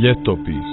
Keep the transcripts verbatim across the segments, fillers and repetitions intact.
Ljetopis.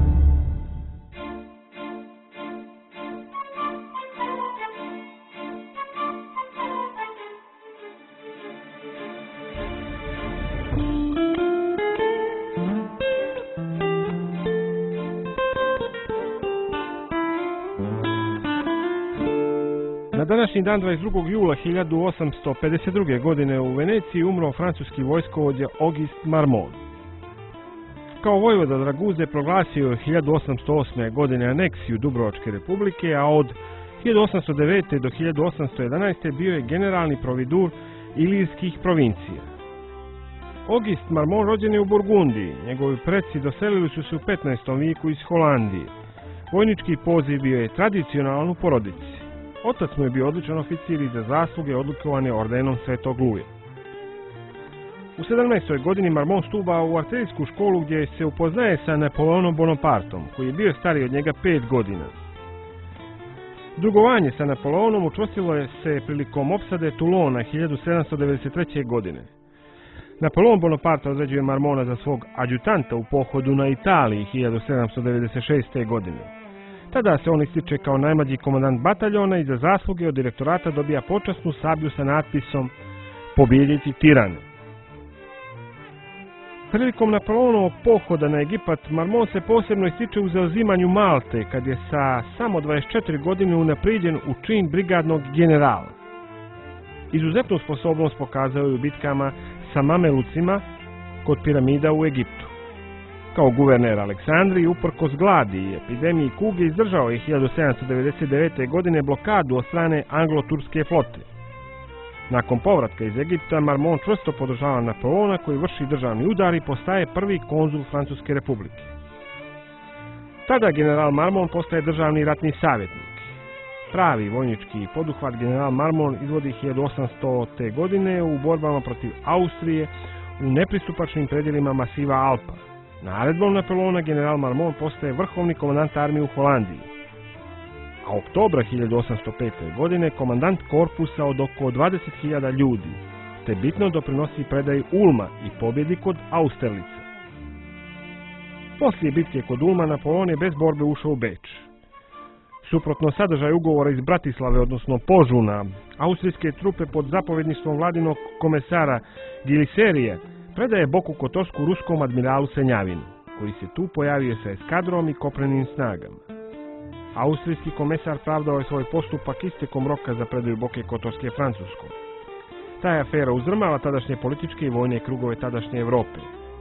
Na današnji dan dvadeset drugog jula hiljadu osamsto pedeset druge. godine u Veneciji umro francuski vojskovođa Auguste Marmont. Kao vojvoda Draguze proglasio je hiljadu osamsto osme. godine aneksiju Dubrovačke republike, a od hiljadu osamsto devete. do hiljadu osamsto jedanaeste. bio je generalni providur Ilirskih provincija. Auguste Marmont rođen je u Burgundiji. Njegovi preci doselili su se u petnaestom vijeku iz Holandije. Vojnički poziv bio je tradicionalan u porodici. Otac mu je bio odličan oficir i za zasluge odlikovan je ordenom Svetog Luje. U sedamnaestoj. godini Marmont stupa u artiljerijsku školu gdje se upoznaje sa Napoleonom Bonapartom, koji je bio stariji od njega pet godina. Drugovanje sa Napoleonom učvrstilo je se prilikom opsade Toulona hiljadu sedamsto devedeset treće. godine. Napoleon Bonaparte određuje Marmonta za svog adjutanta u pohodu na Italiji hiljadu sedamsto devedeset šeste. godine. Tada se on ističe kao najmlađi komandant bataljona i za zasluge od direktorata dobija počasnu sablju sa natpisom "Pobijediti tirane". Prilikom Napoleonovog pohoda na Egipat, Marmont se posebno ističe u zauzimanju Malte, kad je sa samo dvadeset četiri godine unaprijeđen u čin brigadnog generala. Izuzetnu sposobnost pokazao je u bitkama sa Mamelucima kod piramida u Egiptu. Kao guverner Aleksandriji, uprkos gladi i epidemiji kuge, izdržao je hiljadu sedamsto devedeset devete. godine blokadu od strane anglo-turske flote. Nakon povratka iz Egipta, Marmont čvrsto podržava Napoleona, koji vrši državni udar i postaje prvi konzul Francuske republike. Tada general Marmont postaje državni ratni savjetnik. Pravi vojnički poduhvat general Marmont izvodi hiljadu osamsto. godine u borbama protiv Austrije u nepristupačnim predjelima masiva Alpa. Naredbom Napoleona general Marmont postaje vrhovni komandant armije u Holandiji, a oktobra hiljadu osamsto pete. godine komandant korpusa od oko dvadeset hiljada ljudi, te bitno doprinosi predaji Ulma i pobjedi kod Austerlica. Poslije bitke kod Ulma Napoleon je bez borbe ušao u Beč. Suprotno sadržaju ugovora iz Bratislave, odnosno Požuna, austrijske trupe pod zapovjedništvom vladinog komesara Giliserija predaje Boku Kotorsku ruskom admiralu Senjavinu, koji se tu pojavio sa eskadrom i kopnenim snagama. Austrijski komesar pravdao je svoj postupak istekom roka za predaju Boke Kotorske Francuskom. Ta je afera uzdrmala tadašnje političke i vojne krugove tadašnje Evrope.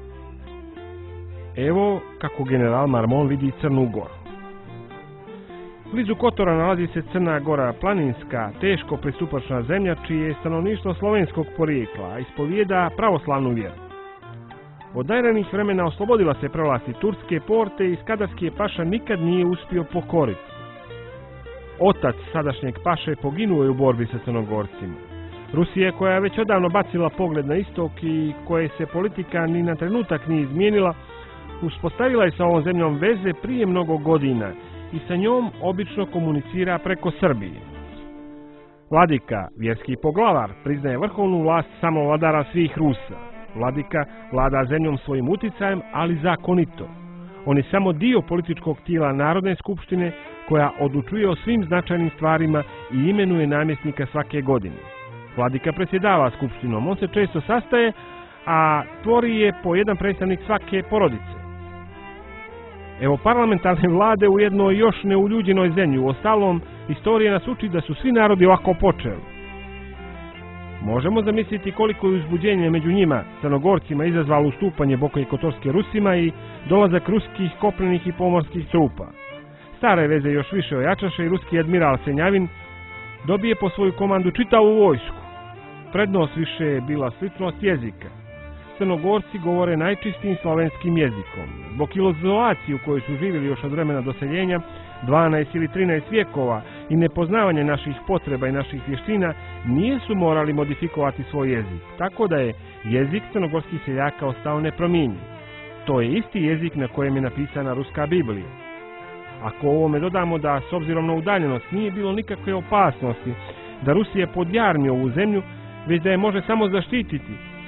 Evo kako general Marmont vidi Crnu Goru. Blizu Kotora nalazi se Crna Gora, planinska, teško pristupačna zemlja čije je stanovništvo slovenskog porijekla, a ispovijeda pravoslavnu vjeru. Od najranijih vremena oslobodila se prevlasti turske porte i skadarski je paša nikad nije uspio pokoriti. Otac sadašnjeg paše poginuo je u borbi sa Crnogorcima. Rusija, koja je već odavno bacila pogled na istok i koje se politika ni na trenutak nije izmijenila, uspostavila je sa ovom zemljom veze prije mnogo godina i sa njom obično komunicira preko Srbije. Vladika, vjerski poglavar, priznaje vrhovnu vlast samo vladara svih Rusa. Vladika vlada zemljom svojim uticajem, ali zakonito. On je samo dio političkog tijela Narodne skupštine, koja odlučuje o svim značajnim stvarima i imenuje namjesnika svake godine. Vladika predsjedava skupštinom, on se često sastaje, a tvori je po jedan predstavnik svake porodice. Evo parlamentarne vlade u jednoj još neuljuđenoj zemlji. Uostalom, istorija nas uči da su svi narodi ovako počeli. Možemo zamisliti koliko je uzbuđenje među njima, Crnogorcima, izazvalo ustupanje Boke Kotorske Rusima i dolazak ruskih kopnenih i pomorskih trupa. Stare veze još više ojačaše i ruski admiral Senjavin dobije po svoju komandu čitavu vojsku. Prednost više je bila sličnost jezika. Crnogorci govore najčistijim slovenskim jezikom. Zbog izolacije u kojoj su živjeli još od vremena doseljenja, dvanaest ili trinaest vijekova, i nepoznavanje naših potreba i naših vještina, nisu morali modifikovati svoj jezik, tako da je jezik crnogorskih seljaka ostao nepromijenjen. To je isti jezik na kojem je napisana ruska Biblija. Ako ovome dodamo da, s obzirom na udaljenost, nije bilo nikakve opasnosti da Rusija podjarmi ovu zemlju, već da je može samo zaštititi,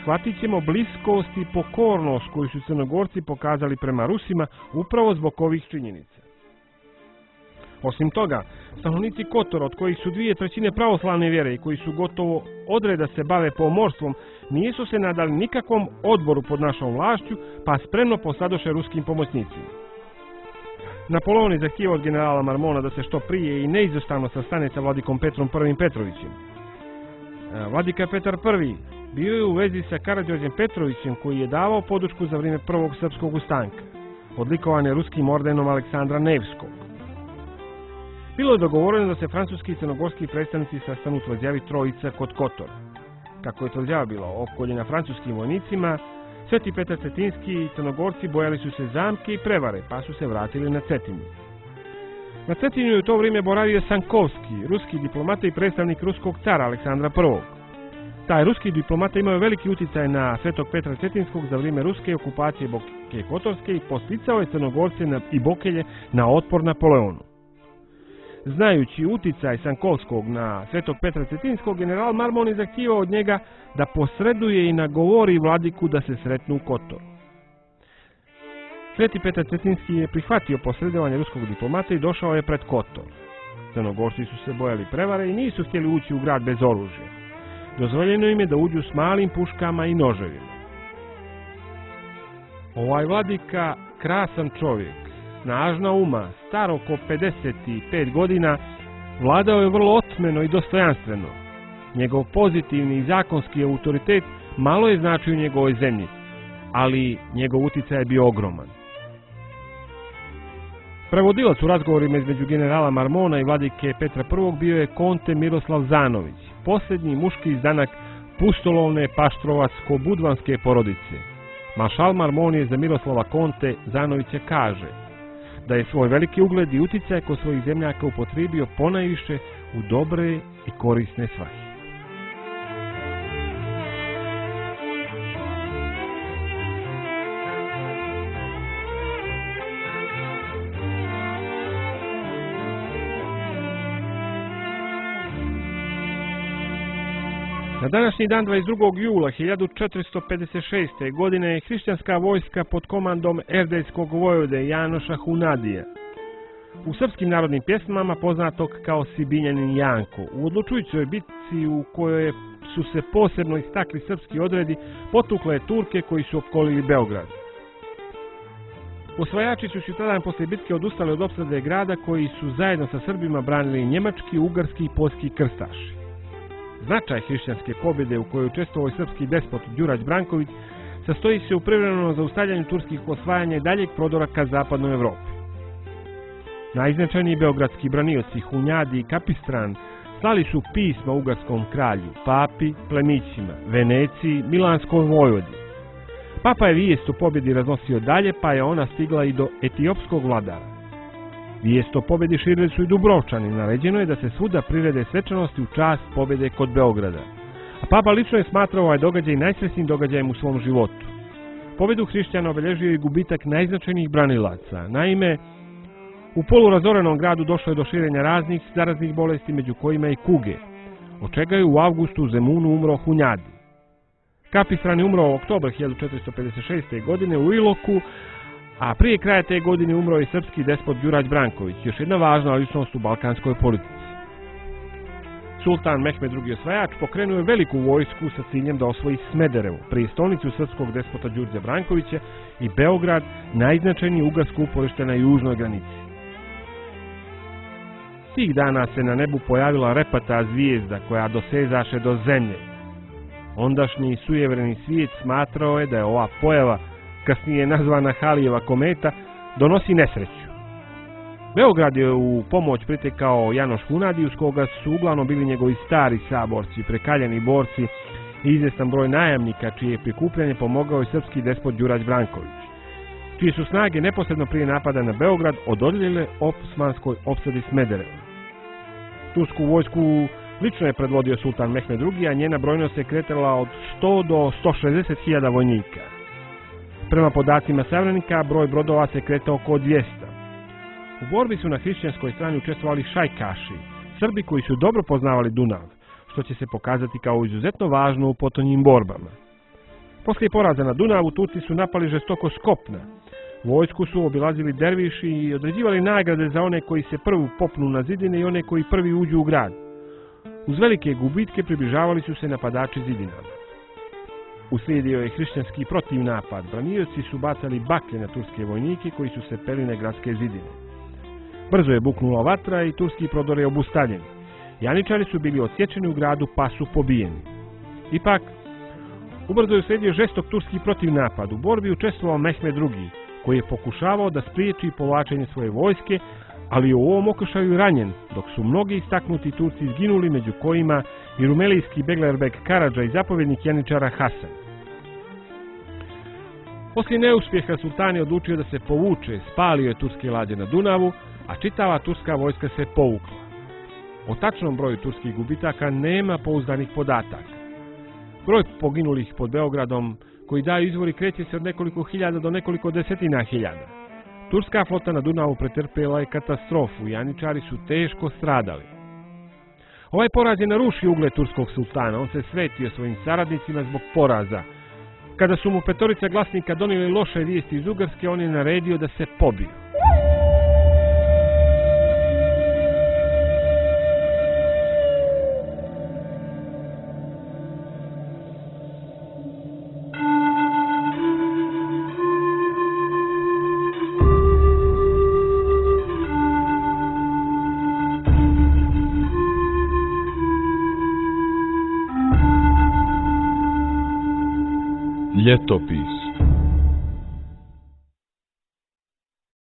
shvatit ćemo bliskost i pokornost koju su Crnogorci pokazali prema Rusima upravo zbog ovih činjenica. Osim toga, stanovnici Kotora, od kojih su dvije trećine pravoslavne vjere i koji su gotovo odreda se bave pomorstvom, nisu se nadali nikakvom odboru pod našom vlašću, pa spremno posadoše ruskim pomoćnicima. Napoleon je zahtijevao od generala Marmona da se što prije i neizostavno sastane sa vladikom Petrom I. Petrovićem. Vladika Petar I. bio je u vezi sa Karađorđem Petrovićem, koji je davao podučku za vrijeme prvog srpskog ustanka, odlikovan je ruskim ordenom Aleksandra Nevskog. Bilo je dogovoreno da se francuski i crnogorski predstavnici sastanu u tvrđavi Trojica kod Kotora. Kako je tvrđava bila opkoljena francuskim vojnicima, Sveti Petar Cetinski i Crnogorci bojali su se zamke i prevare, pa su se vratili na Cetinju. Na Cetinju je u to vrijeme boravio Sankovski, ruski diplomata i predstavnik ruskog cara Aleksandra I. Taj ruski diplomata imao veliki utjecaj na Svetog Petra Cetinskog za vrijeme ruske okupacije Boke Kotorske i posticao je Crnogorce i Bokelje na otpor Napoleonu. Znajući utjecaj Sankovskog na Svetog Petra Cetinskog, general Marmon je zahtijevao od njega da posreduje i nagovori vladiku da se sretnu u Kotoru. Sveti Petar Cetinski je prihvatio posredovanje ruskog diplomata i došao je pred Kotor. Crnogorci su se bojali prevare i nisu htjeli ući u grad bez oružja. Dozvoljeno im je da uđu s malim puškama i noževima. Ovaj vladika, krasan čovjek, snažna uma, star oko pedeset pet godina, vladao je vrlo otmeno i dostojanstveno. Njegov pozitivni i zakonski autoritet malo je značio u njegovoj zemlji, ali njegov utjecaj je bio ogroman. Prevodilac u razgovorima između generala Marmona i vladike Petra I. bio je konte Miroslav Zanović, posljednji muški izdanak pustolovne paštrovacko-budvanske porodice. Maršal Marmon je za Miroslava konte Zanovića kaže da je svoj veliki ugled i utjecaj kod svojih zemljaka upotrijebio ponajviše u dobre i korisne svrhe. Na današnji dan dvadeset drugog jula hiljadu četiristo pedeset šeste. godine je hrišćanska vojska pod komandom erdejskog vojvode Janoša Hunadija, u srpskim narodnim pjesmama poznatog kao Sibinjanin Janko, u odlučujućoj bitci u kojoj su se posebno istakli srpski odredi, potukle Turke koji su opkolili Beograd. Osvajači su sutradan poslije bitke odustali od opsade grada, koji su zajedno sa Srbima branili njemački, ugarski i poljski krstaši. Značaj hrišćanske pobjede u kojoj učestvovao srpski despot Đurađ Branković sastoji se u privremenom zaustavljanju turskih osvajanja i daljeg prodora ka zapadnoj Evropi. Najznačajniji beogradski branioci Hunjadi i Kapistran slali su pisma ugarskom kralju, papi, plemićima, Veneciji, Milanskoj vojvodi. Papa je vijest o pobjedi raznosio dalje, pa je ona stigla i do etiopskog vladara. Vijest o pobjedi širili su i Dubrovčani, naređeno je da se svuda prirede svečanosti u čast pobjede kod Beograda. A papa lično je smatrao ovaj događaj najsretnijim događajem u svom životu. Pobjedu hrišćana obeležio i gubitak najznačajnijih branilaca. Naime, u polurazorenom gradu došlo je do širenja raznih zaraznih bolesti, među kojima i kuge, od čega je u avgustu u Zemunu umro Hunjadi. Kapistran je umro u oktobru hiljadu četiristo pedeset šeste. godine u Iloku, a prije kraja te godine umro je srpski despot Đurađ Branković, još jedna važna ličnost u balkanskoj politici. Sultan Mehmed drugi. Osvajač pokrenuo je veliku vojsku sa ciljem da osvoji Smederevo, prijestolnicu srpskog despota Đurđa Brankovića, i Beograd, najznačajniji ugarsko uporište na južnoj granici. Tih dana se na nebu pojavila repata zvijezda koja dosezaše do zemlje. Ondašnji sujevreni svijet smatrao je da je ova pojava, kasnije nazvana Halijeva kometa, donosi nesreću. Beograd je u pomoć pritekao Janoš Hunadi, uz koga su uglavnom bili njegovi stari saborci, prekaljeni borci i izvjestan broj najamnika, čije je prikupljanje pomogao i srpski despot Đurađ Branković, čije su snage neposredno prije napada na Beograd odoljile osmanskoj opsadi Smedereva. Tursku vojsku lično je predvodio sultan Mehmed drugi. a njena brojnost se kretala od sto do sto šezdeset hiljada vojnika. Prema podacima savremenika, broj brodova se kretao oko dvjesto. U borbi su na hrišćanskoj strani učestvovali šajkaši, Srbi koji su dobro poznavali Dunav, što će se pokazati kao izuzetno važno u potonjim borbama. Poslije poraza na Dunavu, Turci su napali žestoko s kopna. Vojsku su obilazili derviši i određivali nagrade za one koji se prvi popnu na zidine i one koji prvi uđu u grad. Uz velike gubitke približavali su se napadači zidinama. Uslijedio je hrišćanski protivnapad. Branioci su bacali baklje na turske vojnike koji su se peli na gradske zidine. Brzo je buknula vatra i turski prodor je obustavljen. Janičari su bili odsječeni u gradu pa su pobijeni. Ipak, ubrzo je uslijedio žestok turski protivnapad. U borbi učestvovao Mehmed drugi, koji je pokušavao da spriječi povlačenje svoje vojske, ali je u ovom okršaju ranjen, dok su mnogi istaknuti Turci izginuli, među kojima i rumelijski Beglerbek Karadža i zapovjednik janičara Hasan. Poslije neuspjeha sultan je odlučio da se povuče, spalio je turske lađe na Dunavu, a čitava turska vojska se povukla. O tačnom broju turskih gubitaka nema pouzdanih podataka. Broj poginulih pod Beogradom koji daju izvori kreće se od nekoliko hiljada do nekoliko desetina hiljada. Turska flota na Dunavu pretrpjela je katastrofu i janičari su teško stradali. Ovaj poraz je narušio ugled turskog sultana, on se svetio svojim saradnicima zbog poraza. Kada su mu petorica glasnika donijeli loše vijesti iz Ugarske, on je naredio da se pobiju. Ljetopis.